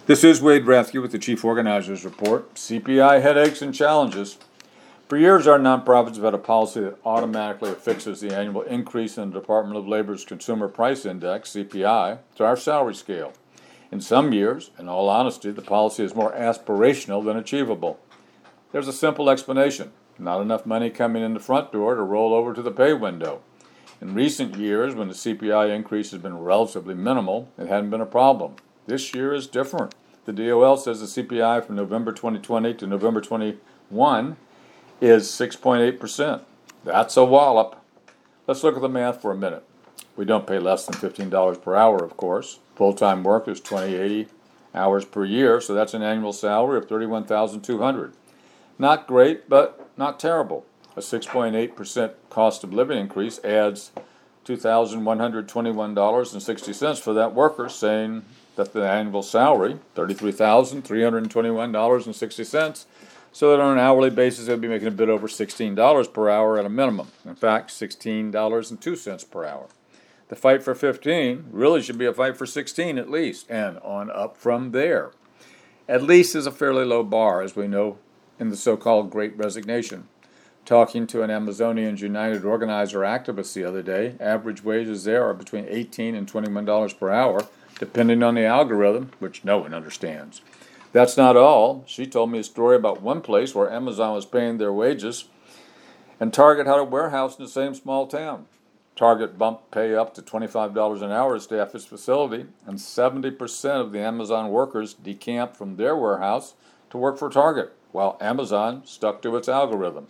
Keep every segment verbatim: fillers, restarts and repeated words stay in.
This is Wade Rathke with the Chief Organizers Report, C P I headaches and challenges. For years, our nonprofits have had a policy that automatically affixes the annual increase in the Department of Labor's Consumer Price Index, C P I, to our salary scale. In some years, in all honesty, the policy is more aspirational than achievable. There's a simple explanation: not enough money coming in the front door to roll over to the pay window. In recent years, when the C P I increase has been relatively minimal, it hadn't been a problem. This year is different. The D O L says the C P I from November twenty twenty to November twenty-one is six point eight percent. That's a wallop. Let's look at the math for a minute. We don't pay less than fifteen dollars per hour, of course. Full-time work is twenty, eighty hours per year, so that's an annual salary of thirty-one thousand two hundred dollars. Not great, but not terrible. A six point eight percent cost of living increase adds two thousand one hundred twenty-one dollars and sixty cents for that worker, saying that the annual salary, thirty-three thousand three hundred twenty-one dollars and sixty cents, so that on an hourly basis they'll be making a bit over sixteen dollars per hour at a minimum. In fact, sixteen dollars and two cents per hour. The fight for fifteen really should be a fight for sixteen at least, and on up from there. At least is a fairly low bar, as we know in the so-called Great Resignation. Talking to an Amazonians United organizer activist the other day, average wages there are between eighteen and twenty-one dollars per hour, depending on the algorithm, which no one understands. That's not all. She told me a story about one place where Amazon was paying their wages, and Target had a warehouse in the same small town. Target bumped pay up to twenty-five dollars an hour to staff its facility, and seventy percent of the Amazon workers decamped from their warehouse to work for Target, while Amazon stuck to its algorithm.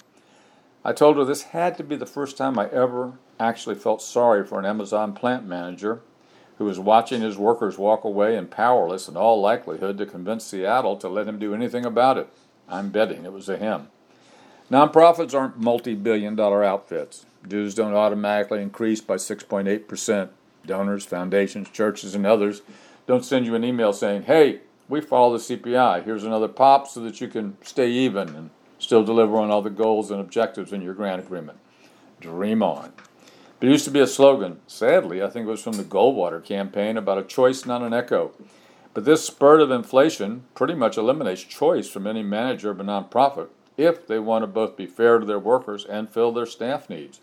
I told her this had to be the first time I ever actually felt sorry for an Amazon plant manager who was watching his workers walk away and powerless in all likelihood to convince Seattle to let him do anything about it. I'm betting it was a him. Nonprofits aren't multi-billion dollar outfits. Dues don't automatically increase by six point eight percent. Donors, foundations, churches, and others don't send you an email saying, hey, we follow the C P I. Here's another pop so that you can stay even and still deliver on all the goals and objectives in your grant agreement. Dream on. There used to be a slogan, sadly, I think it was from the Goldwater campaign, about a choice, not an echo. But this spurt of inflation pretty much eliminates choice from any manager of a nonprofit if they want to both be fair to their workers and fill their staff needs.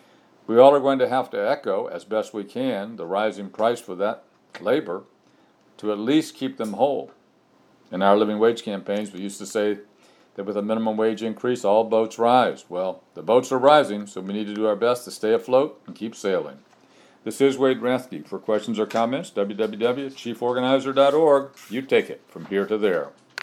We all are going to have to echo, as best we can, the rising price for that labor to at least keep them whole. In our living wage campaigns, we used to say that with a minimum wage increase, all boats rise. Well, the boats are rising, so we need to do our best to stay afloat and keep sailing. This is Wade Rathke. For questions or comments, w w w dot chief organizer dot org. You take it from here to there.